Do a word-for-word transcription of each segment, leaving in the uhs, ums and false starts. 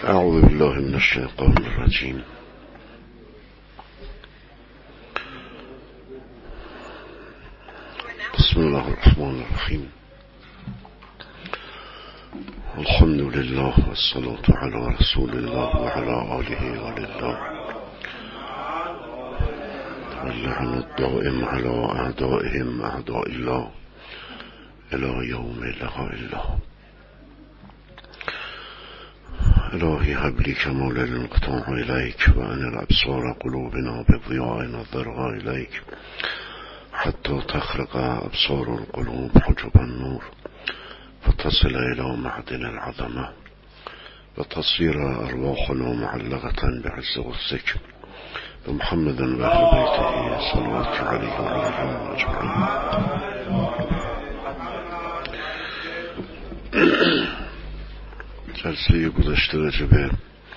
اعوذ بالله من الشیطان الرجیم. بسم الله الرحمن الرحیم. الحمد لله والصلاة على رسول الله وعلى آله ولله واللعن الدائم على أعدائهم أعداء الله إلى يوم لقاء الله. الهی هب لی کمال الانقطاع الیک و ان الابصار قلوبنا بضیاء نظرها الیک حتی تخرق ابصار القلوب حجب النور فتصل الى معدن العظمه و تصير ارواحنا معلقه بعز غصك بمحمد و اهل بیته صلوات علیه و علیهم اجمعین. جلسه گذشته راجع به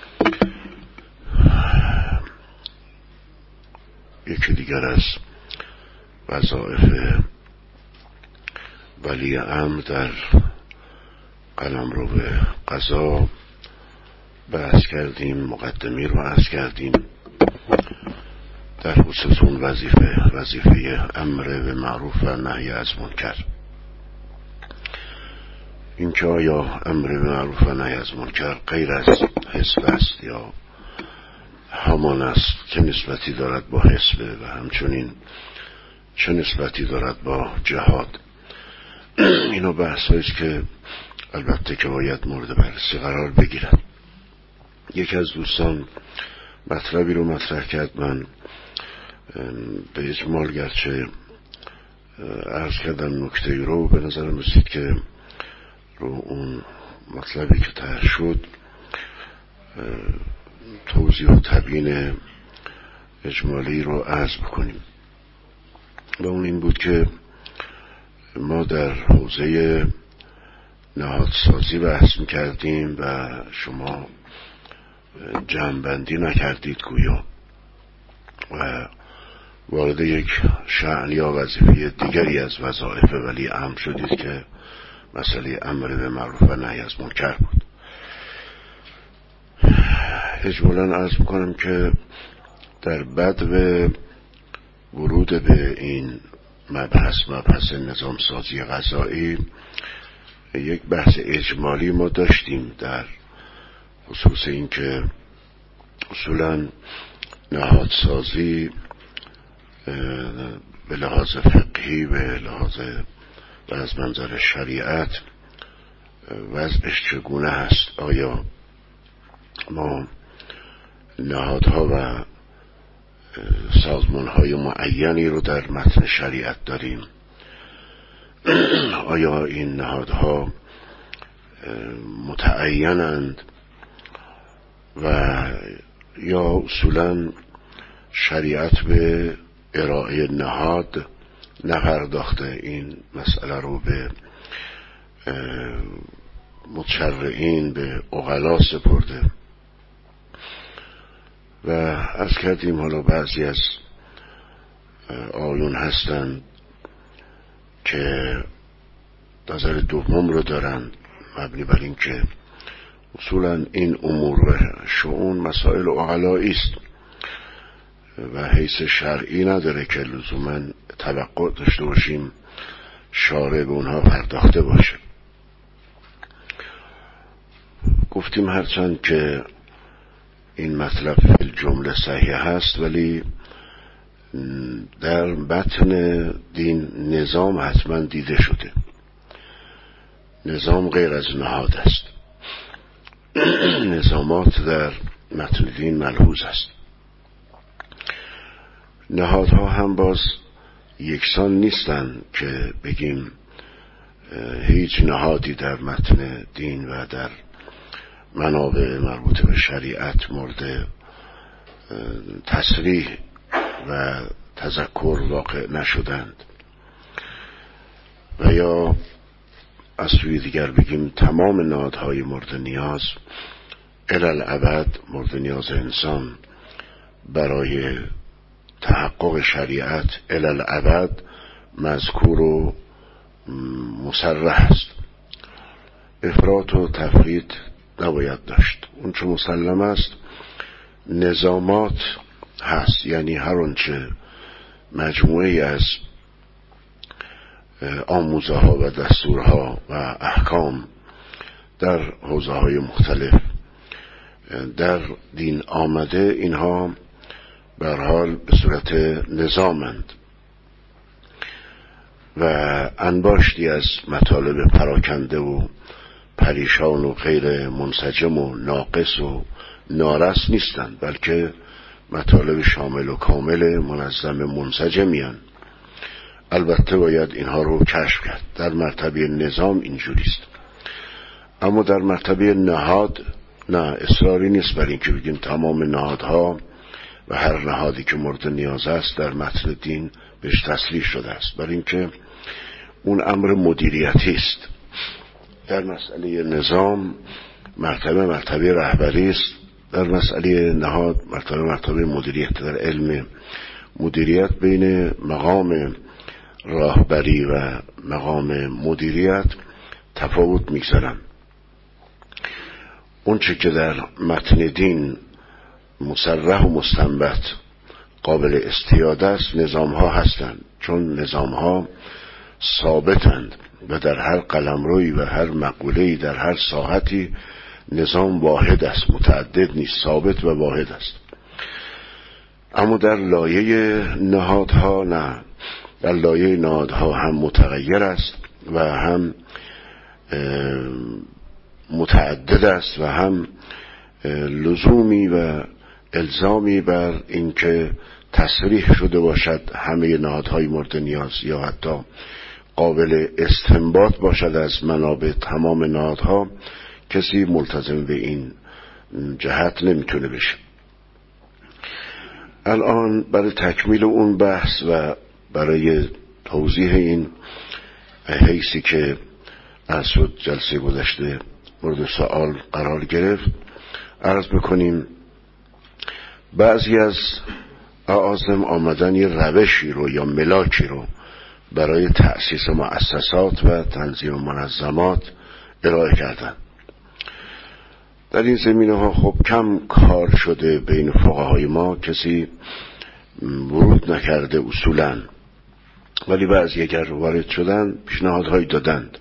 یکی دیگر از وظایف ولی امر در قلمرو قضا بحث کردیم، مقدمی رو بحث کردیم در خصوص اون وظیفه وظیفه امر به معروف و نهی از منکر. این که آیا امر به معروف و نهی از منکر غیر از حزب است یا همان است، چه نسبتی دارد با حزب و همچنین چه نسبتی دارد با جهاد. اینو بحث هاییست که البته که باید مورد بررسی قرار بگیرد. یکی از دوستان مطلبی رو مطرح کرد، من به اجمال گرچه عرض کردم نکته رو، به نظرم رسید که رو اون مطلبی که طرح شد توضیح و تبیین اجمالی رو عرض بکنیم. و اون این بود که ما در حوزه نهادسازی بحث می‌کردیم و شما جمع‌بندی نکردید گویا و وارد یک شأن یا وظیفه دیگری از وظایف ولی امر شدید که مسئله امر به معروف و نهی از منکر بود. اجمالاً عرض میکنم که در بدو ورود به این مبحث مبحث نظام سازی قضایی یک بحث اجمالی ما داشتیم در خصوص این که اصولاً نهادسازی به لحاظ فقهی به لحاظ و از منظر شریعت وضعش چگونه هست. آیا ما نهادها و سازمانهای معینی رو در متن شریعت داریم؟ آیا این نهادها متعینند و یا اصولاً شریعت به ارائه نهاد نپرداخته، این مسئله رو به متشرعین به عقلا سپرده؟ و عرض کردیم حالا بعضی از آیون هستند که نظر دوم رو دارن، مبنی بر این که اصولا این امور و شؤون مسائل عقلایی است و حیث شرعی نداره که لزوما توقع داشته باشیم شارع به اونها پرداخته باشه. گفتیم هرچند که این مطلب فی الجمله صحیح هست، ولی در متن دین نظام حتما دیده شده. نظام غیر از نهاد است. نظامات در متن دین ملحوظ است. نهادها هم باز یکسان نیستن که بگیم هیچ نهادی در متن دین و در منابع مربوط به شریعت مورد تصریح و تذکر واقع نشدند، و یا از سوی دیگر بگیم تمام نهادهای مورد نیاز الالعبد مورد نیاز انسان برای تحقق شریعت الالعبد مذکور و مصرح است. افراط و تفرید نباید داشت. اون چه مسلم است نظامات هست، یعنی هر آنچه مجموعه از آموزه ها و دستورها و احکام در حوزه های مختلف در دین آمده، اینها به هر حال به صورت نظامند و انباشتی از مطالب پراکنده و پریشان و غیر منسجم و ناقص و نارس نیستند، بلکه مطالب شامل و کامل منظم منسجمی هستند. البته باید اینها رو کشف کرد. در مرتبه نظام اینجوریست، اما در مرتبه نهاد نه، اصراری نیست بر این که بگیم تمام نهادها و هر نهادی که مورد نیاز است در متن دین بهش تسلیح شده است، برای اینکه اون امر مدیریتی است. در مسئله نظام مرتبه مرتبه رهبری است، در مسئله نهاد مرتبه مرتبه مدیریت. در علم مدیریت بین مقام راهبری و مقام مدیریت تفاوت میگذارم. اون چه که در متن دین مصرح و مستنبط قابل استیاده است نظام ها هستند، چون نظام ها ثابتند و در هر قلمروی و هر مقوله‌ای در هر ساحتی نظام واحد است، متعدد نیست، ثابت و واحد است. اما در لایه نهادها نه، در لایه نهادها هم متغیر است و هم متعدد است و هم لزومی و الزامی بر اینکه تصریح شده باشد همه نهادهای مورد نیاز یا حتی قابل استنباط باشد از منابع تمام نهادها، کسی ملتزم به این جهت نمیتونه بشه. الان برای تکمیل اون بحث و برای توضیح این حیثی که از جلسه گذشته مورد سوال قرار گرفت عرض بکنیم بعضی از اعاظم آمدن یه روشی رو یا ملاکی رو برای تأسیس مؤسسات و تنظیم منظمات ارائه کردن. در این زمینه ها خب کم کار شده بین فقهای ما، کسی ورود نکرده اصولا، ولی بعضی اگر وارد شدن پیشنهادهایی دادند.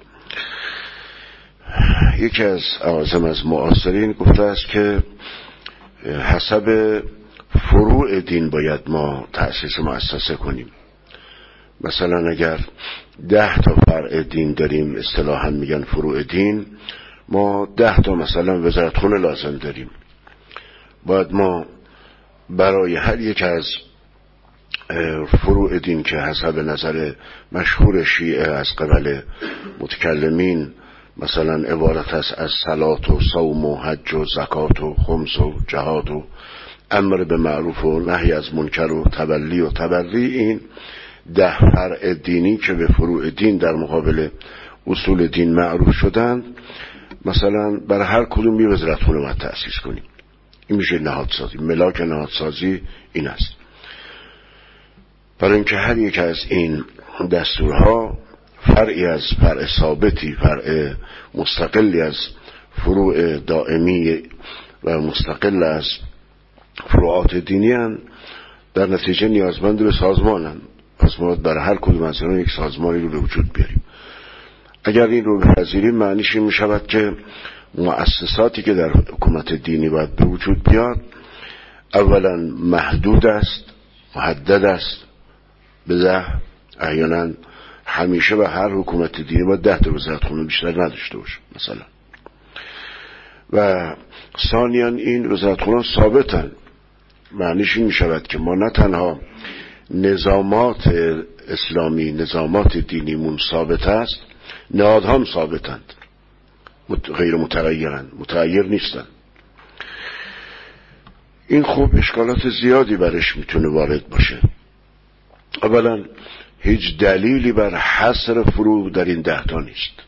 یکی از اعاظم از معاصرین گفته است که حسب فروع دین باید ما تأسیس مؤسسه کنیم. مثلا اگر ده تا فرع دین داریم، اصطلاحاً میگن فروع دین، ما ده تا مثلا وزارتخونه لازم داریم. باید ما برای هر یک از فروع دین که حسب نظر مشهور شیعه از قبل متکلمین مثلا عبارت است از صلات و صوم و حج و زکات و خمس و جهاد و امر به معروف و نهی از منکر و تبلی و تبری، این ده فرع دینی که به فروع دین در مقابل اصول دین معروف شدن، مثلا برای هر کدوم یه وزارتخونه باید تأسیس کنیم. این میشه نهادسازی. ملاک نهادسازی این است. برای اینکه هر یک از این دستورها فرعی از فرع ثابتی، فرع مستقلی از فروع دائمی و مستقل از فروعات دینی هستند، در نتیجه نیازمند به سازمانند. پس ما برای هر کدوم از اینا یک سازمانی رو به وجود بیاریم. اگر این رو بپذیریم معنیش این میشود که مؤسساتی که در حکومت دینی باید به وجود بیاد اولا محدود است، محدد است، به ده احیانا همیشه به هر حکومت دینی باید ده تا وزارتخونه بیشتر نداشته باشه مثلا. و ثانیاً این وزارتخونه ثابتن، معنیش این میشود که ما نه تنها نظامات اسلامی، نظامات دینیمون ثابت است، نهادها هم ثابتند، غیر متغیرند، متغیر نیستند. این خوب اشکالات زیادی برش میتونه وارد باشه. اولا هیچ دلیلی بر حصر فروع در این ده تا نیست.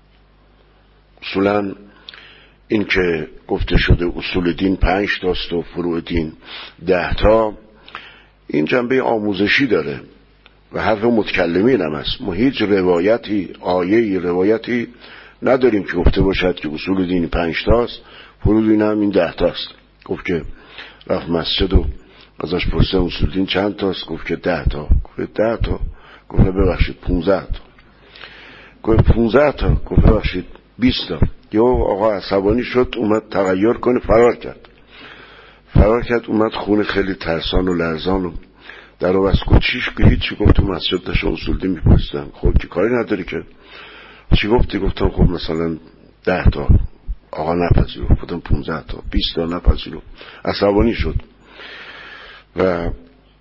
اصولا این که گفته شده اصول دین پنج تاست و فروع دین ده تا، این جنبه آموزشی داره و حرف متکلمین هم است. ما هیچ روایتی، آیه‌ای، روایتی نداریم که گفته باشد که اصول دینی پنج تاست، فروع دین هم این ده تاست. گفت که رفت مسجد و ازش پرسیدن اصول دین چند تاست؟ گفت که ده تا. گفت ده تا. گفت ببخشید پونزده تا. گفت پونزده تا. گفت ببخشید بیست تا. یا آقا عصبانی شد، اومد تغییر کنه، فرار کرد فرار کرد اومد خونه خیلی ترسان و لرزان و در رو بس. گفت چیش که هیچی. گفت تو مسجد داشت اصول دین میپرسیدن. خب که کاری نداری که. چی گفتی؟ گفتم خب مثلا ده تا. آقا نپذیرو. گفتم پونزده تا. بیست تا. نپذیرو. عصبانی شد و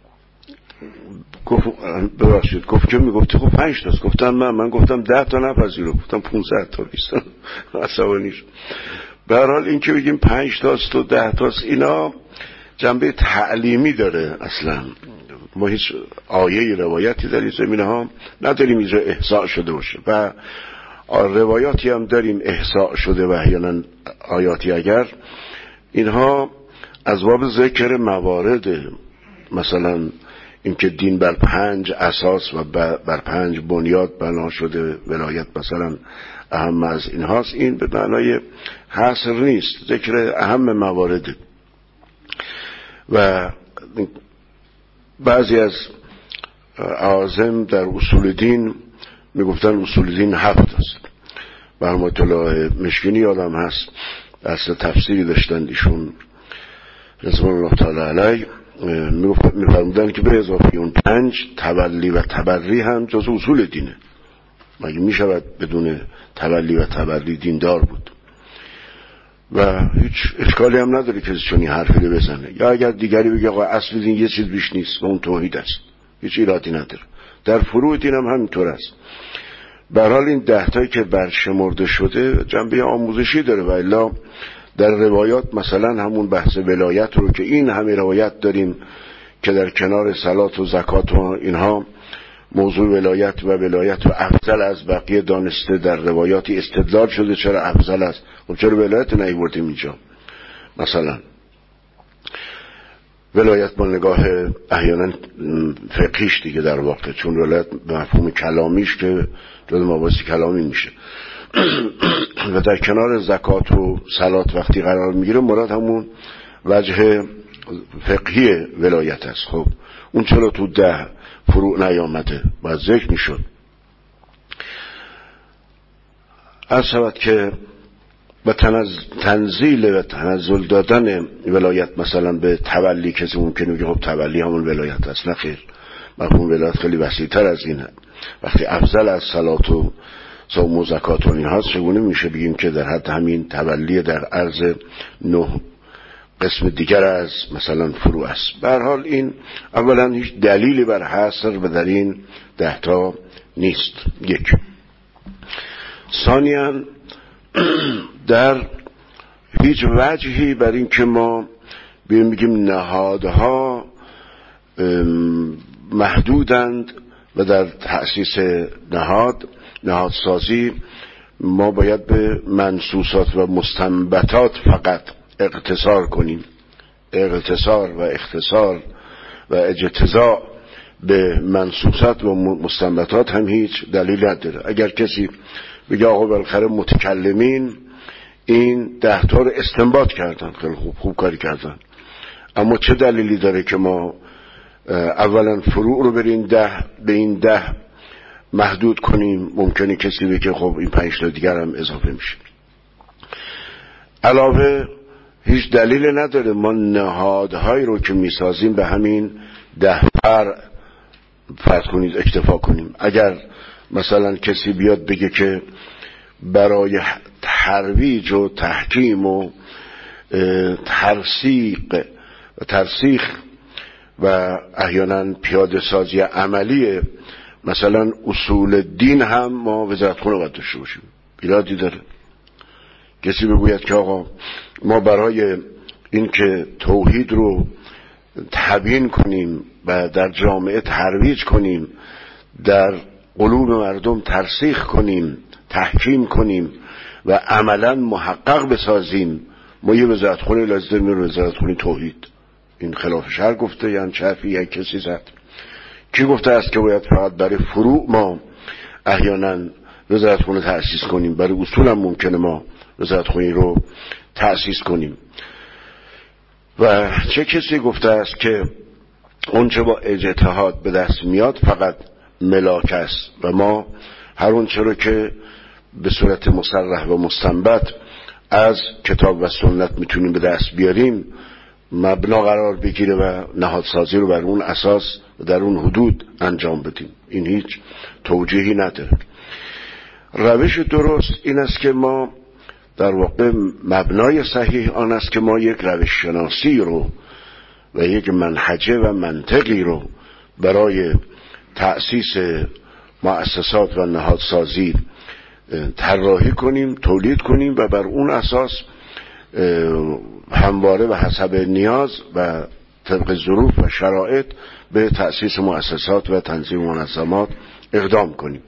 گفت ببخشید. گفت که میگفتی خب پنج تاست. گفتم من من گفتم ده تا. نپذیرو. گفتم پونزده تا. بیست تا. عصبانی شد. به هر حال این که بگیم پنج تاست و ده تاست اینا جنبه تعلیمی داره. اصلا ما هیچ آیه روایتی در این زمینه ها نداریم اینجا احصاء شده باشه و روایاتی هم داریم احصاء شده و احیانا آیاتی. اگر اینها از باب ذکر موارد، مثلا اینکه دین بر پنج اساس و بر پنج بنیاد بنا شده، ولایت مثلا اهم از این هاست، این به معنای حصر نیست، ذکر اهم موارد. و بعضی از اعاظم در اصول دین میگفتن اصول دین هفت است. برحمت الله مشکینی یادم هست درس تفسیری داشتن ایشون رضوان الله تعالی علیه، میفرمودن که به اضافه اون پنج تولی و تبری هم جز اصول دینه. مگه میشود بدون تولی و تبری دیندار بود؟ و هیچ اشکالی هم نداره که چونی حرفی رو بزنه. یا اگر دیگری بگه آقا اصل دین یه چیز بیش نیست و اون توحید است، هیچ ایرادی نداره. در فروع دین هم همینطور است. به هر حال این ده تایی که برشمرده شده جنبه آموزشی داره و الا در روایات مثلا همون بحث ولایت رو که این همه روایت داریم که در کنار صلات و زکات و اینها موضوع ولایت و ولایت و افضل از بقیه دانسته در روایاتی استدلال شده چرا افضل است. خب چرا ولایت نیاوردیم اینجا؟ مثلا ولایت با نگاه احیانا فقهیش دیگه در واقع، چون ولایت مفهوم کلامیش که جز مباحث کلامی میشه و در کنار زکات و صلات وقتی قرار میگیره مراد همون وجه فقهی ولایت است. خب اون چرا تو ده فروع نیامده؟ باید ذکر میشد. از شود که به تنزیل و تنزل دادن ولایت مثلا به تولی، کسی ممکنه بگه خب تولی همون ولایت است. نه خیر، مفهوم ولایت خیلی وسیع‌تر از اینه. وقتی افضل از صلات و صوم و زکات و اینها چگونه میشه بگیم که در حد همین تولی در عرض نه قسم دیگر از مثلا فروع است؟ به هر حال این اولا هیچ دلیلی بر حصر و در این ده تا نیست. یک. ثانیاً در هیچ وجهی بر این که ما بیایم بگیم نهادها محدودند و در تأسیس نهاد نهادسازی ما باید به منصوصات و مستنبطات فقط اقتصار کنیم. اقتصار و اختصار و اجتزاء به منصوصات و مستنبطات هم هیچ دلیل نداره. اگر کسی بگه آقا بالاخره متکلمین این ده تا رو استنباط کردن، خیلی خوب خوب کاری کردن، اما چه دلیلی داره که ما اولا فروع رو بریم ده به این ده محدود کنیم؟ ممکنه کسی بگه خب این پنج تا دیگر هم اضافه میشه. علاوه هیچ دلیل نداره ما نهادهایی رو که میسازیم به همین ده پر فرض کنید اکتفا کنیم. اگر مثلا کسی بیاد بگه که برای ترویج و تحکیم و ترسیق و ترسیخ و احیانا پیاده سازی عملی مثلا اصول دین هم ما وزارت خونه باید داشته باشیم، ایرادی داره؟ کسی بگوید که آقا ما برای این که توحید رو تبیین کنیم و در جامعه ترویج کنیم، در قلوب مردم ترسیخ کنیم، تحکیم کنیم و عملا محقق بسازیم، ما یه وزارت خونه لازم داریم، وزارت خونه توحید. این خلاف شرع گفته یا شرفی یا کسی زد؟ کی گفته است که باید فقط برای فروع ما احیانا وزارتخونه تأسیس کنیم، برای اصول هم ممکنه ما وزارتخونه رو تأسیس کنیم. و چه کسی گفته است که اون چه با اجتهاد به دست میاد فقط ملاک است و ما هر اون چه رو که به صورت مصرح و مستنبط از کتاب و سنت میتونیم به دست بیاریم مبنا قرار بگیره و نهادسازی رو بر اون اساس و در اون حدود انجام بدیم. این هیچ توجیهی نداره. روش درست این است که ما در واقع مبنای صحیح آن است که ما یک روش شناسی رو و یک منهجه و منطقی رو برای تأسیس مؤسسات و نهادسازی طراحی کنیم، تولید کنیم و بر اون اساس همواره و حسب نیاز و طبق ظروف و شرایط به تأسیس مؤسسات و تنظیم منظمات اقدام کنیم.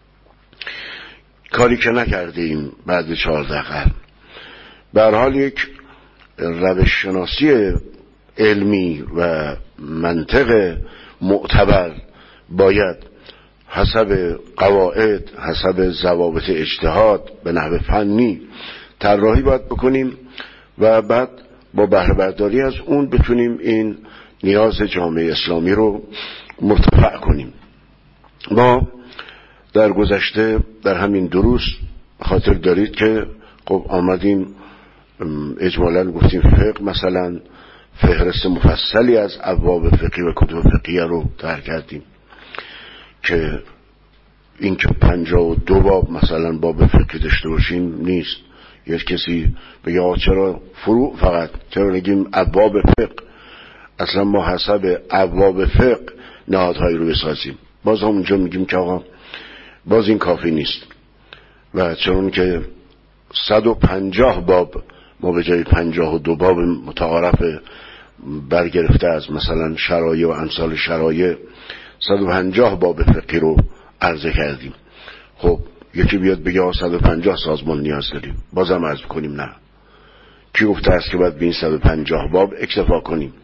کاری که نکردیم بعد چهارده قرن. به هر حال یک روش شناسی علمی و منطق معتبر باید حسب قواعد، حسب ضوابط اجتهاد به نحو فنی طراحی باید بکنیم و بعد با بهره برداری از اون بتونیم این نیاز جامعه اسلامی رو مرتفع کنیم. ما در گذشته در همین دروس خاطر دارید که خب آمدیم اجمالاً گفتیم فقه مثلا فهرست مفصلی از ابواب فقهی و کتب فقهیه رو طرح کردیم که این که پنجاه و دو باب مثلا باب فقهی داشته باشیم نیست. یک کسی بگه آقا چرا فروع فقط، چرا نگیم ابواب فقه؟ اصلا ما حسب ابواب فقه نهادهایی رو بسازیم. باز هم اونجا میگیم که آقا باز این کافی نیست و چون که صد و پنجاه باب ما به جای پنجاه و دو باب متعارف برگرفته از مثلا شرایع و امثال شرایع صد و پنجاه باب فقهی رو عرضه کردیم. خب یکی بیاد بگه صد و پنجاه سازمان نیاز داریم، بازم عرض کنیم نه. کی گفته است که باید به این صد و پنجاه باب اکتفا کنیم؟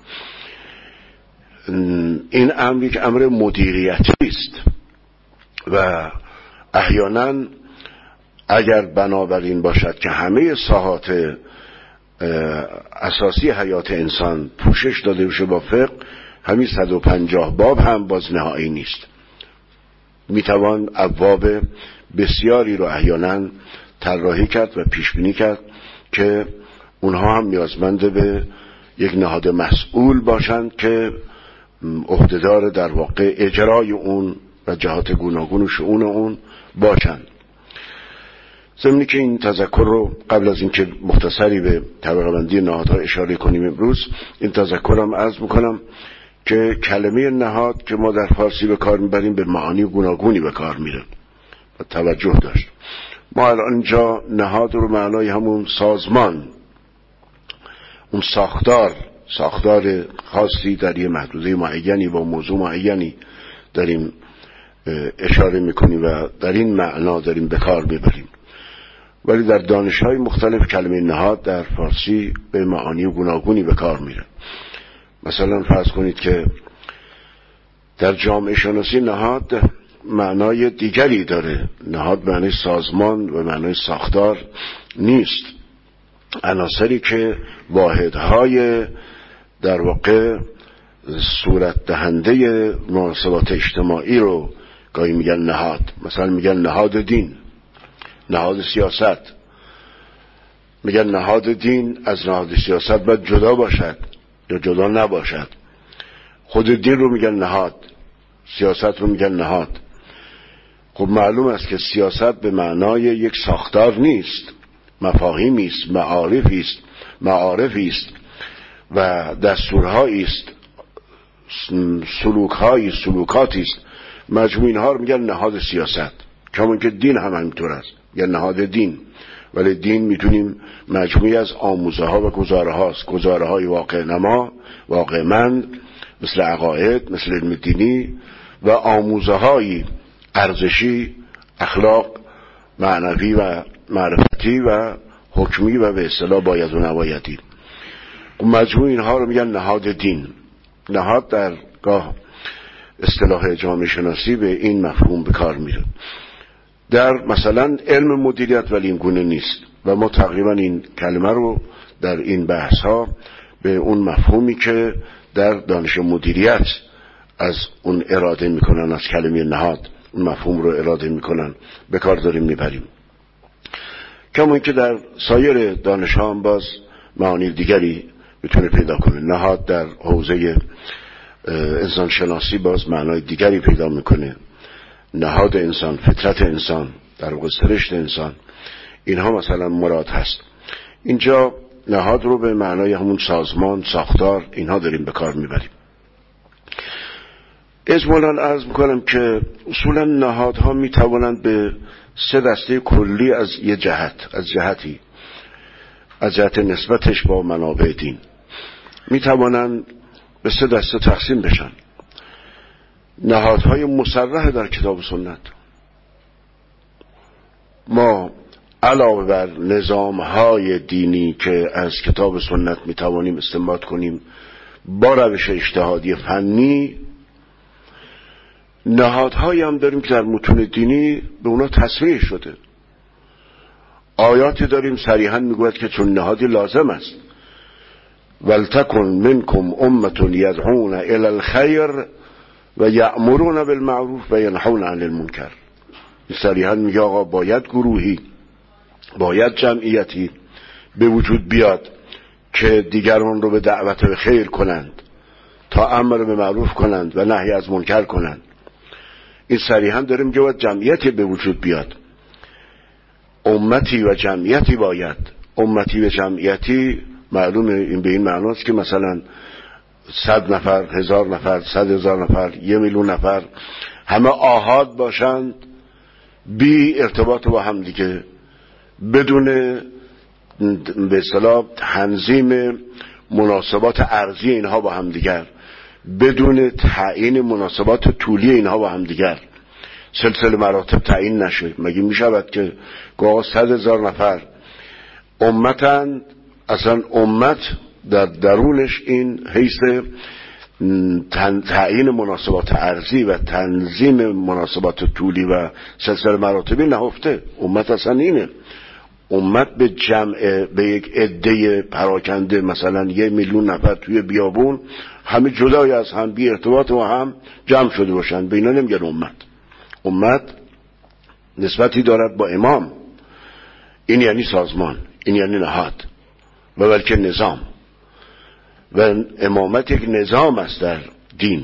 این امر یک امر مدیریتی است و احیانا اگر بنابراین باشد که همه ساحات اساسی حیات انسان پوشش داده بشه با فقه، همین صد و پنجاه باب هم باز نهایی نیست. میتوان ابواب بسیاری رو احیانا طراحی کرد و پیش بینی کرد که اونها هم نیازمند به یک نهاد مسئول باشند که عهدهدار در واقع اجرای اون و جهات گوناگون و شؤون اون باشند. ضمنی که این تذکر رو قبل از اینکه مختصری به طبقه بندی نهادها اشاره کنیم امروز، این تذکرم عرض میکنم که کلمه نهاد که ما در فارسی به کار میبریم به معانی گوناگونی به کار میره و توجه داشت. ما الان اینجا نهاد رو معنای همون سازمان، اون ساختار ساختار خاصی در یه محدوده معینی با موضوع معینی داریم اشاره میکنیم و در این معنا داریم به کار میبریم. ولی در دانش‌های مختلف کلمه نهاد در فارسی به معانی گوناگونی به کار میره. مثلا فرض کنید که در جامعه شناسی نهاد معنای دیگری داره. نهاد معنی سازمان و معنی ساختار نیست. عناصری که واحدهای در واقع صورت دهنده مناسبات اجتماعی رو گاهی میگن نهاد. مثلا میگن نهاد دین، نهاد سیاست. میگن نهاد دین از نهاد سیاست باید جدا باشد یا جدا نباشد. خود دین رو میگن نهاد، سیاست رو میگن نهاد. خب معلوم است که سیاست به معنای یک ساختار نیست، مفاهیمی است، معارفی است، معارفی است و دستورهایی است، سلوکهایی، سلوکاتی است. مجموع اینها رو میگن نهاد سیاست. کمان که دین هم همینطور است، یا نهاد دین. ولی دین میتونیم مجموعی از آموزه ها و گزاره هاست، گزاره های واقع نما، واقع مند، مثل عقاید، مثل علم دینی، و آموزه های ارزشی، اخلاق، معنوی و معرفتی و حکمی و به اصطلاح باید و نبایدی. مجموع اینها رو میگن نهاد دین. نهاد در گاه اصطلاح جامعه شناسی به این مفهوم به کار میره. در مثلا علم مدیریت، ولی این گونه نیست و ما تقریبا این کلمه رو در این بحث ها به اون مفهومی که در دانش مدیریت از اون اراده میکنن، از کلمه نهاد اون مفهوم رو اراده میکنن، به کار داریم میبریم. کما اینکه در سایر دانش ها هم باز معانی دیگری میتونه پیدا کنه. نهاد در حوزه انسان شناسی باز معنای دیگری پیدا میکنه. نهاد انسان، فطرت انسان، در واقع سرشت انسان، اینها مثلا مراد هست. اینجا نهاد رو به معنای همون سازمان، ساختار، اینها داریم به کار میبریم. اجمالاً عرض میکنم که اصولاً نهادها میتوانند به سه دسته کلی از یه جهت، از جهتی از جهت نسبتش با منابع دین میتوانند به سه دسته تقسیم بشن. نهادهای مصرح در کتاب و سنت، ما علاوه بر نظامهای دینی که از کتاب و سنت میتوانیم استنباط کنیم با روش اجتهادی فنی، نهادهایی هم داریم که در متون دینی به اونا تصریح شده. آیاتی داریم صریحا میگوید که چون نهادی لازم است، ولتکن منکم امة یدعون الی الخیر و یأمرون بالمعروف و ینهون عن المنکر. صریحا میگه آقا باید گروهی، باید جمعیتی به وجود بیاد که دیگران رو به دعوت به خیر کنند، تا امر به معروف کنند و نهی از منکر کنند. این صریحا داره میگه باید جمعیتی به وجود بیاد، امتی و جمعیتی باید. امتی و جمعیتی معلومه این به این معناست که مثلا صد نفر، هزار نفر، صد هزار نفر، یه میلیون نفر همه آحاد باشند، بی ارتباط با هم دیگه، بدون به اصطلاح تنظیم مناسبات ارضی اینها با هم دیگر، بدون تعیین مناسبات طولی اینها با هم دیگر، سلسله مراتب تعیین نشه. مگه می شود که گاه صد هزار نفر امتن، اصلا امت در درونش این حیث تعیین مناسبات ارضی و تنظیم مناسبات طولی و سلسله مراتبی نهفته. امت اصلا اینه. امت به جمع، به یک عده پراکنده، مثلا یه میلیون نفر توی بیابون، همه جدای از هم، بی ارتباط و هم جمع شده باشن، به اینا نمیگن امت. امت نسبتی دارد با امام. این یعنی سازمان، این یعنی نهاد و بلکه نظام. و امامت یک نظام است در دین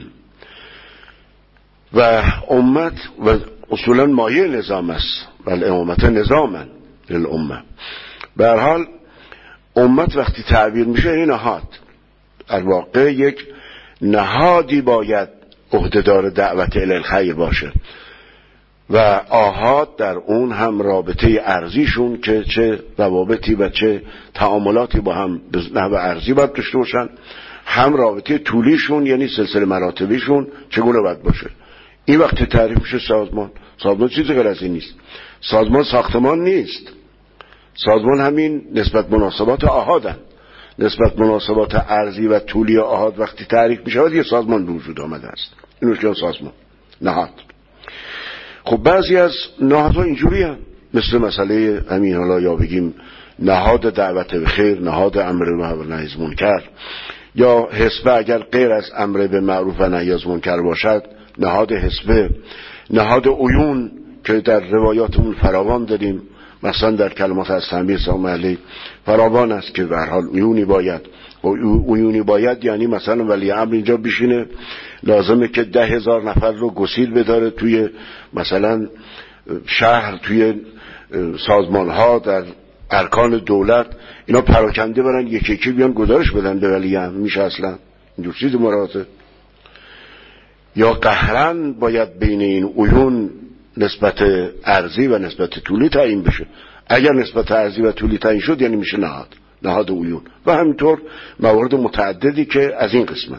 و امت و اصولا مایه نظام است، ولی امامت نظامن للامه. به هر حال امت وقتی تعبیر میشه این نهاد، الواقع یک نهادی باید عهدهدار دعوت الی الخیر باشه و آحاد در اون هم رابطه ارضیشون که چه روابطی و چه تعاملاتی با هم به نحو ارضی باید داشته باشن، هم رابطه طولیشون یعنی سلسله مراتبیشون چگونه باید باشه. این وقتی تعریف میشه سازمان. سازمان چیزی غیر از این نیست. سازمان ساختمان نیست. سازمان همین نسبت مناسبات آحادن. نسبت مناسبات ارضی و طولی آحاد وقتی تعریف میشه یه سازمان به وجود آمده است. اینو که سازمان، نهاد. خب بعضی از نهادها اینجوری هم، مثل مسئله همین حالا یا بگیم نهاد دعوت به خیر، نهاد امر به معروف و نهی از منکر، یا حزب اگر غیر از امر به معروف و نهی از منکر باشد نهاد حزب، نهاد عیون که در روایاتمون فراوان داریم، مثلا در کلمات از تنبیه سلام علیه فراوان است که به هر حال عیونی باید. و عیونی باید یعنی مثلا ولی امر اینجا بشینه، لازمه که ده هزار نفر رو گسیل بداره توی مثلا شهر، توی سازمان ها، در ارکان دولت، اینا پراکنده برن یکی یکی بیان گزارش بدن به ولی امر. میشه اصلا اینجور چیز مراته؟ یا قهرن باید بین این عیون نسبت ارضی و نسبت طولی تعیین بشه. اگر نسبت ارضی و طولی تعیین شد یعنی میشه نهاد، نهاد عیون. و همینطور موارد متعددی که از این قسمت.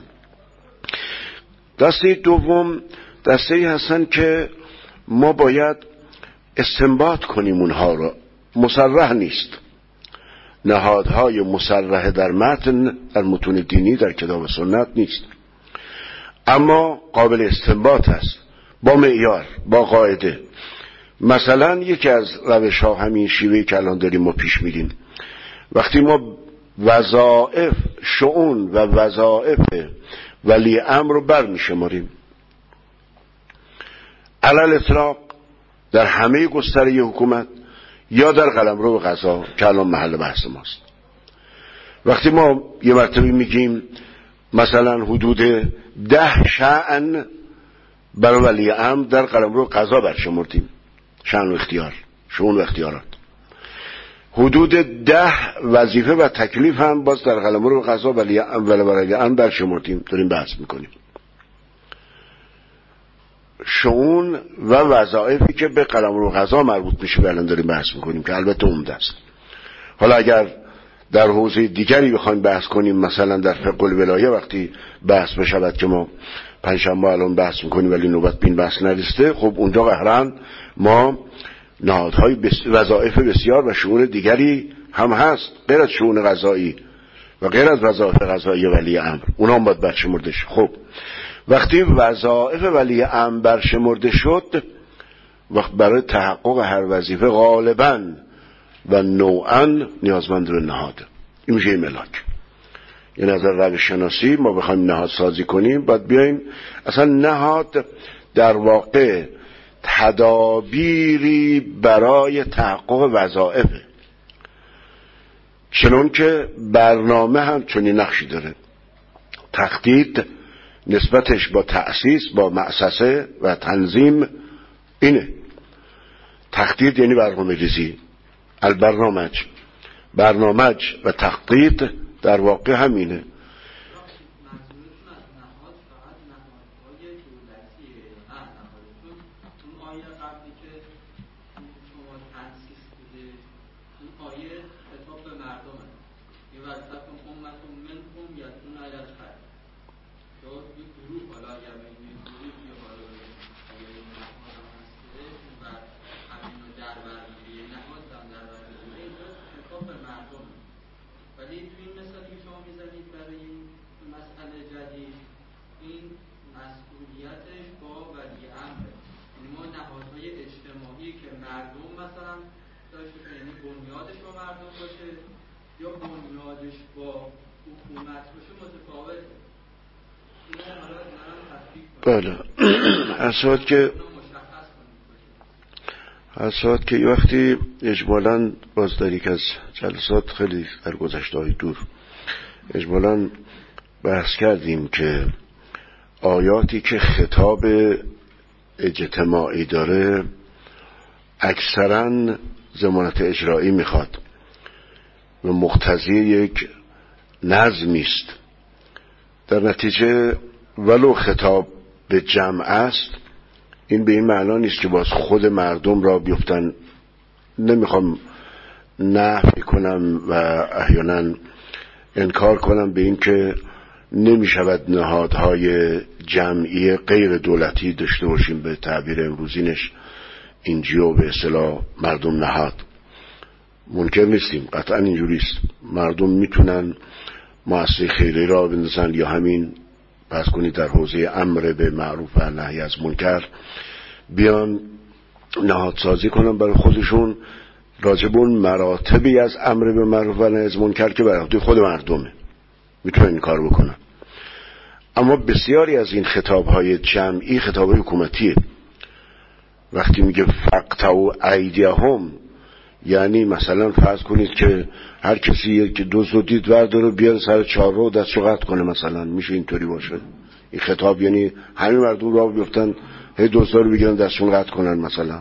دسته دوم دسته‌ای هستن که ما باید استنباط کنیم اونها رو. مصرح نیست. نهادهای مصرح در متن، در متون دینی، در کتاب و سنت نیست، اما قابل استنباط است، با معیار، با قاعده. مثلا یکی از روش ها همین شیوهی که الان داریم ما پیش میریم، وقتی ما وظایف شؤون و وظایف ولی امر رو بر میشماریم علل اطلاق در همه گستره حکومت یا در قلمرو قضا که الان محل بحث ماست، وقتی ما یه مرتبه میگیم مثلا حدود ده شأن برای ولی امر در قلمرو قضا برشمردیم، شأن و اختیار، شؤون و اختیارات، حدود ده وظیفه و تکلیف هم باز در قلمرو قضا ولی امر برشمردیم، داریم بحث میکنیم. شؤون و وظایفی که به قلمرو قضا مربوط میشه و الان داریم بحث میکنیم که البته عمده است. حالا اگر در حوزه دیگری بخوایم بحث کنیم، مثلا در فقه الولایه وقتی بحث بشود که ما پنجشنبه الان بحث میکنیم ولی نوبت بین بحث نرسیده، خب اونجا قهرن ما نهادهای بس... وظایف بسیار و شؤون دیگری هم هست غیر از شؤون قضایی و غیر از وظایف قضایی ولی امر، اونا هم باید برشمرده شد. خب وقتی وظایف ولی امر برشمرده شد، وقت برای تحقق هر وظیفه غالباً و نوعاً نیازمند به نهاد، این میشه ملاک. یعنی از روش شناسی ما بخوایم نهاد سازی کنیم باید بیایم اصلا نهاد در واقع تدابیری برای تحقق وظایف، چنون که برنامه هم چنین نقشی داره. تخطیط نسبتش با تأسیس، با مؤسسه و تنظیم اینه. تخطیط یعنی برنامه ریزی، البرنامج، برنامج و تخطیط در واقع همینه. بله اصلاحات که اصلاحات که وقتی اجمالاً باز در یک از جلسات خیلی در گذشته‌های دور اجمالاً بحث کردیم که آیاتی که خطاب اجتماعی داره اکثراً ضمانت اجرایی میخواد و مقتضی یک نظمی است. در نتیجه ولو خطاب به جمع است، این به این معنا نیست که باز خود مردم را بیفتن. نمیخوام نفی کنم و احیانا انکار کنم به این که نمیشود نهادهای جمعی غیر دولتی داشته باشیم، به تعبیر امروزینش اینجیو به اصطلاح مردم نهاد. منکر نیستیم، قطعا اینجوریست. مردم میتونن مؤسسه خیریه را بندازن یا همین پس کنید در حوزه امر به معروف و نهی از منکر بیان نهادسازی کنن برای خودشون راجب اون مراتبی از امر به معروف و نهی از منکر که برای عهده خود مردمه، میتونن این کار بکنن. اما بسیاری از این خطابهای جمعی خطابهای حکومتیه. وقتی میگه فقطعوا ایدیهم، یعنی مثلا فرض کنید که هر کسی که دزد و دید ورداره بیاد سر چهارراه دستشو قطع کنه، مثلا میشه اینطوری باشه این خطاب؟ یعنی همین مردم راه بیفتن هی دزدا رو بگیرن دستشون قطع کنن، مثلا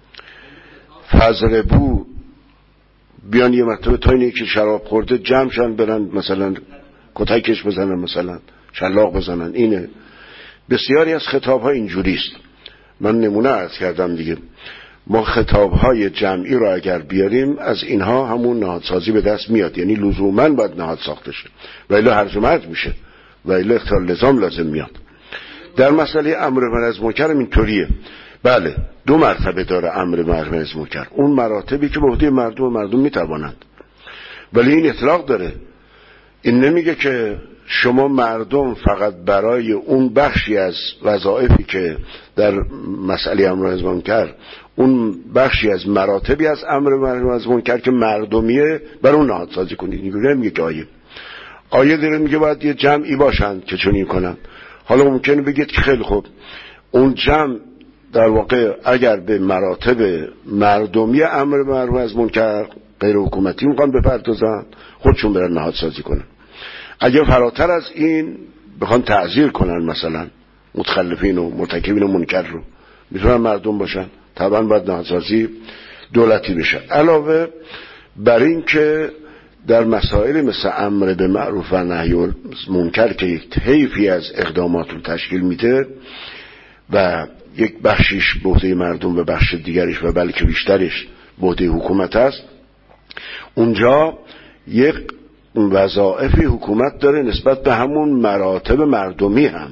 فضربو بیان یه مرتبه تا اینه که شراب خورده جمع شن برن مثلا کتکش بزنن، مثلا شلاق بزنن. اینه بسیاری از خطاب ها اینجوریست. من نمونه عرض کردم دیگه. ما خطابهای جمعی را اگر بیاریم از اینها همون نهادسازی به دست میاد، یعنی لزوماً باید نهاد ساخته شه و الا هرج و مرج میشه و الا اختیار لزام لازم میاد. در مسئله امر به نهی از منکر هم اینطوریه. بله دو مرتبه داره امر به نهی از منکر، اون مراتبی که به عهده مردم و مردم میتوانند، ولی این اطلاق داره. این نمیگه که شما مردم فقط برای اون بخشی از وظایفی که در مسئله امر به نهی از منکر اون بخشی از مراتبی از امر معروف از منکر که مردمیه بر اون نهادسازی کنید. اینجوری نمیگه که آیه آیه داره میگه باید یه جمعی باشن که چنین کنن. حالا ممکنه بگید که خیلی خوب اون جمع در واقع اگر به مراتب مردمی امر معروف از منکر غیر حکومتی میخوان بپردازن خودشون برن نهادسازی کنن. اگر فراتر از این بخوان تعزیر کنن مثلا متخلفین و مرتکبین منکر رو میتونن مردم باشن، طبعا باید نهادسازی دولتی بشه. علاوه بر این که در مسائل مثل امر به معروف و نهی عن منکر که یک طیفی از اقدامات رو تشکیل میده و یک بخشیش به عهده مردم و بخش دیگریش و بلکه بیشترش به عهده حکومت است، اونجا یک وظایفی حکومت داره نسبت به همون مراتب مردمی هم.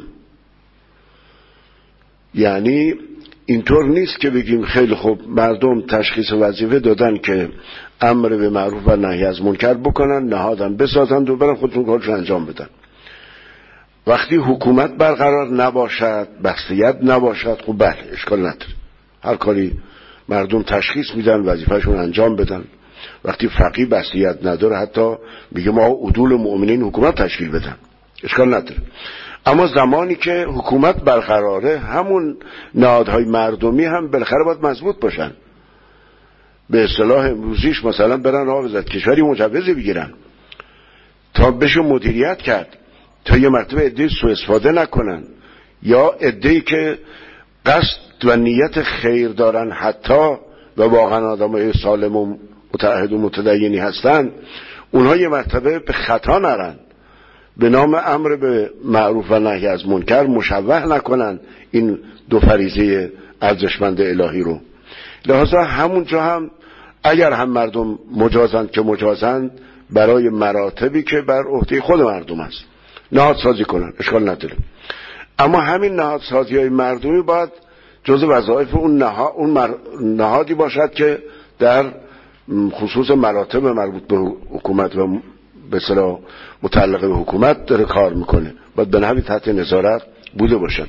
یعنی اینطور نیست که بگیم خیلی خوب مردم تشخیص وظیفه دادن که امر به معروف و نهی از منکر بکنن، نهادن بسازن و برن خودشون کارشون انجام بدن. وقتی حکومت برقرار نباشد، بستیت نباشد، خب بله اشکال نداره، هر کاری مردم تشخیص میدن وظیفهشون انجام بدن. وقتی فقیه بستیت نداره حتی میگه ما عدول مؤمنین حکومت تشکیل بدن، اشکال نداره. اما زمانی که حکومت برقراره همون نهادهای مردمی هم بالاخره باید مضبوط باشن. به اصطلاح امروزیش مثلا برن راه وزارت کشوری مجوزی بگیرن تا بشه مدیریت کرد، تا یه مرتبه عده‌ای سوء استفاده نکنن، یا عده‌ای که قصد و نیت خیر دارن حتی و واقعا آدمای سالم و متعهد و متدینی هستن، اونها یه مرتبه به خطا نرن، به نام امر به معروف و نهی از منکر مشوه نکنن این دو فریضه ارزشمند الهی رو. لحاظا همونجا هم اگر هم مردم مجازند که مجازند برای مراتبی که بر عهده خود مردم است نهادسازی کنن، اشکال نداره. اما همین نهادسازی های مردمی باید جزء وظایف اون, نها... اون مر... نهادی باشد که در خصوص مراتب مربوط به حکومت و به اصطلاح متعلق به حکومت داره کار میکنه، باید به نحوی تحت نظارت بوده باشد.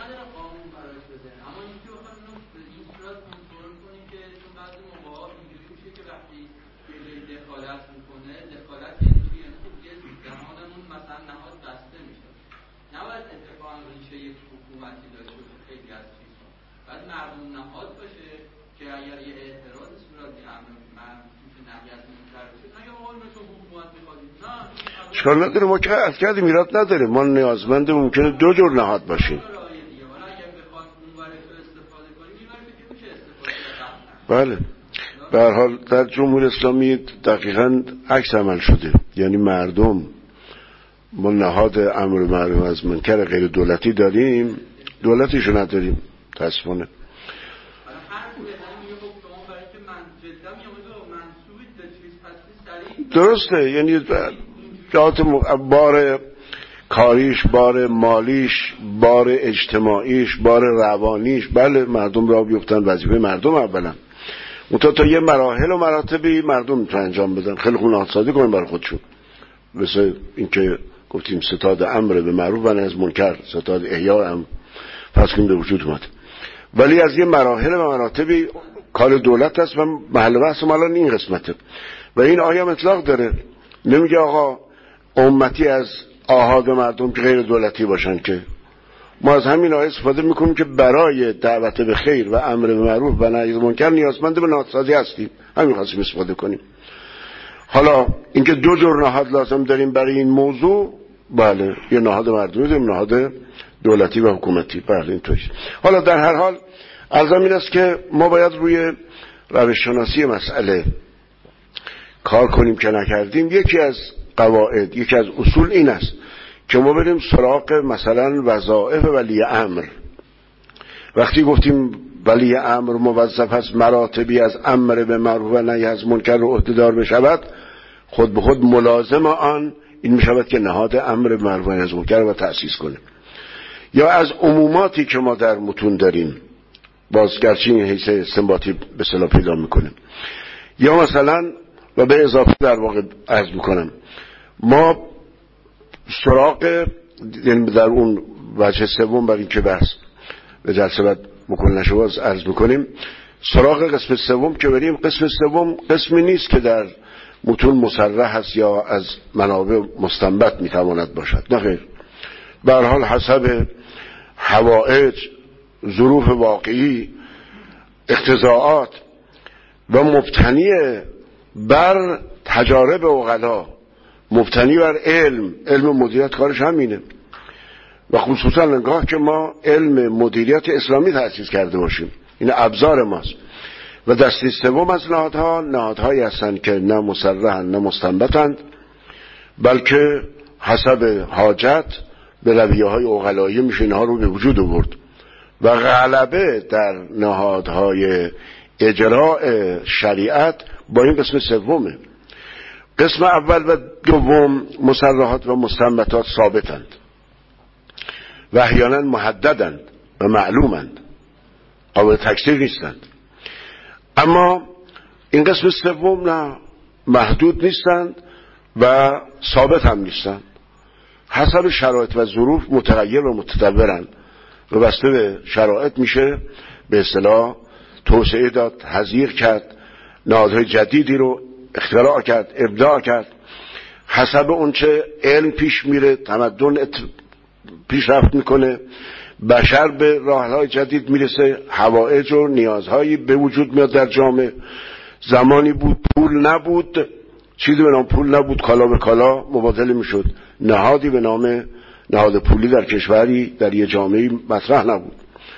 اشکال نداره، ما که از کردیم ایراد نداره، ما نیازمند ممکنه دو جور نهاد باشیم. بله به هر حال در جمهوری اسلامی دقیقاً عکس عمل شده، یعنی مردم ما نهاد امر معروف از منکر غیر دولتی داریم، دولتیشو نداریم تاسفانه. درسته، یعنی جهات بار کاریش، بار مالیش، بار اجتماعیش، بار روانیش، بله مردم را بیفتن، وظیفه مردم اولا. منتها تا یه مراحل و مراتبی مردم میتونن انجام بدن، خیلی خوب نهادسازی کنن برای خودشون، مثل اینکه گفتیم ستاد امر به معروف و نهی از منکر، ستاد احیاء امر فرض کنیم به وجود اومد. ولی از یه مراحل و مراتبی کار دولت هست و محل بحث ما الان این قسمته. و این آیه اطلاق داره، نمیگه آقا امتی از آحاد مردم که غیر دولتی باشن، که ما از همین آیه استفاده میکنیم که برای دعوت به خیر و امر به معروف و نهی از منکر نیازمند به نهادسازی هستیم، همین خواستیم استفاده کنیم. حالا اینکه دو جور نهاد لازم داریم برای این موضوع، بله یه نهاد مردمی داریم، نهاد دولتی و حکومتی، بله اینطوریه. حالا در هر حال عرضم این است که ما باید روی روش شناسی مسئله کار کنیم که نکردیم. یکی از قواعد، یکی از اصول این است که ما بریم سراغ مثلا وظایف ولی امر. وقتی گفتیم ولی امر موظف است مراتبی از امر به معروف و نهی از منکر رو عهده‌دار بشود، خود به خود ملازم آن این میشود که نهاد امر به معروف و نهی از منکر رو تأسیس کنه. یا از عموماتی که ما در متون داریم، بازگرچه این حیث استنباطی به اصطلاح پیدا میکنه، یا مثلا و به اضافه در واقع عرض میکنم ما سراغ در اون وجه سوم برای اینکه بحث به جلسه بعد مکمل نشه باز عرض میکنیم، سراغ قسم سوم که بریم، قسم سوم قسمی نیست که در متون مصرح است یا از منابع مستنبط میتواند باشد، نه خیر، به هر حال حسب حوائج، ظروف واقعی، اقتضاعات و مبتنی بر تجارب عقلا، مبتنی بر علم. علم مدیریت کارش همینه و خصوصا انگاه که ما علم مدیریت اسلامی تأسیس کرده باشیم، این ابزار ماست. و دسته سوم از نهادها نهادهایی هستند که نه مصرحند نه مستنبطند، بلکه حسب حاجت به رویه‌های عقلایی میشه اینها رو به وجود آورد و غلبه در نهادهای اجراء شریعت با این قسم سومه. قسم اول و دوم مصرحات و مستنبطات ثابتند و احیانا محددند و معلومند، قابل تکثیر نیستند. اما این قسم سوم نه، محدود نیستند و ثابت هم نیستند، حسب شرایط و ظروف متغیر و متطورند و بسته به شرایط میشه به اصطلاح توسعه داد، تزییق کرد، نهادهای جدیدی رو اختراع کرد، ابداع کرد. حسب اونچه علم پیش میره، تمدن پیشرفت میکنه، بشر به راههای جدید میرسه، حوائج و نیازهایی به وجود میاد در جامعه. زمانی بود پول نبود، چیزی به نام پول نبود، کالا به کالا مبادله میشد، نهادی به نام نهاد پولی در کشوری در یه جامعه مطرح نبود.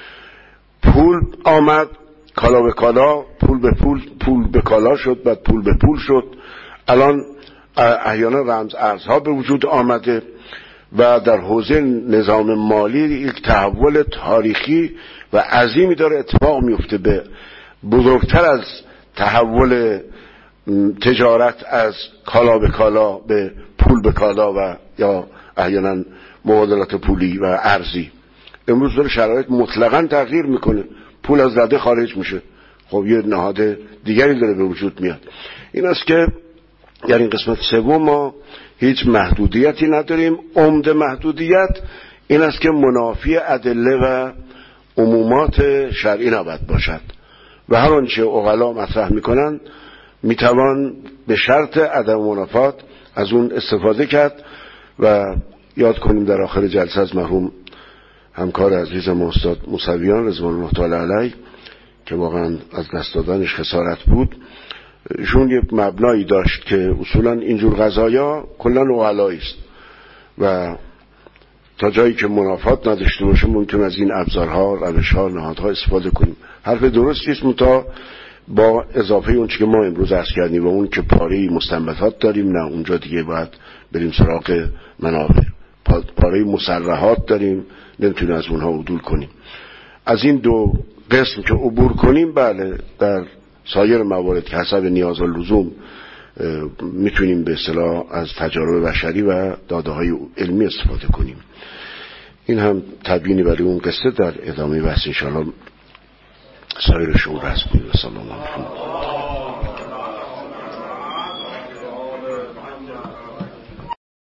پول آمد، کالا به کالا، پول به پول، پول به کالا شد، بعد پول به پول شد. الان احیانا رمز ارزها به وجود آمده و در حوزه نظام مالی یک تحول تاریخی و عظیمی داره اتفاق میفته، به بزرگتر از تحول تجارت از کالا به کالا به پول به کالا و یا احیانا مبادلات پولی و ارزی. امروز داره شرایط مطلقاً تغییر میکنه، پول از رده خارج میشه، خب یه نهاد دیگری داره به وجود میاد. این است که در این قسمت سوم ما هیچ محدودیتی نداریم. عمده محدودیت این است که منافی ادله و عمومات شرعی نباید باشد و هر آنچه عقلا مطرح میکنن میتوان به شرط عدم منافات از اون استفاده کرد. و یاد کنیم در آخر جلسه از مرحوم همکار عزیز ما استاد موسویان رضوان الله تعالی علیه که واقعا از دست دادنش خسارت بود، ایشون یک مبنایی داشت که اصولا اینجور قضایا کلا عقلایی است و تا جایی که منافات نداشته باشه ممکن از این ابزارها، روشها، نهادها استفاده کنیم. حرف درستی است، متا با اضافه اون چی که ما امروز عرض کردیم و اون که پاره مستنبطات داریم، نه اونجا دیگه باید بریم سراغ منابع. پاره مصرحات داریم، نمیتونیم از اونها عدول کنیم. از این دو قسم که عبور کنیم، بله در سایر موارد که حسب نیاز و لزوم میتونیم به اصطلاح از تجارب بشری و داده های علمی استفاده کنیم. این هم تبیینی برای اون قصه در ادامه بحث انشاءالله سایر شعور هست. سلام علیکم.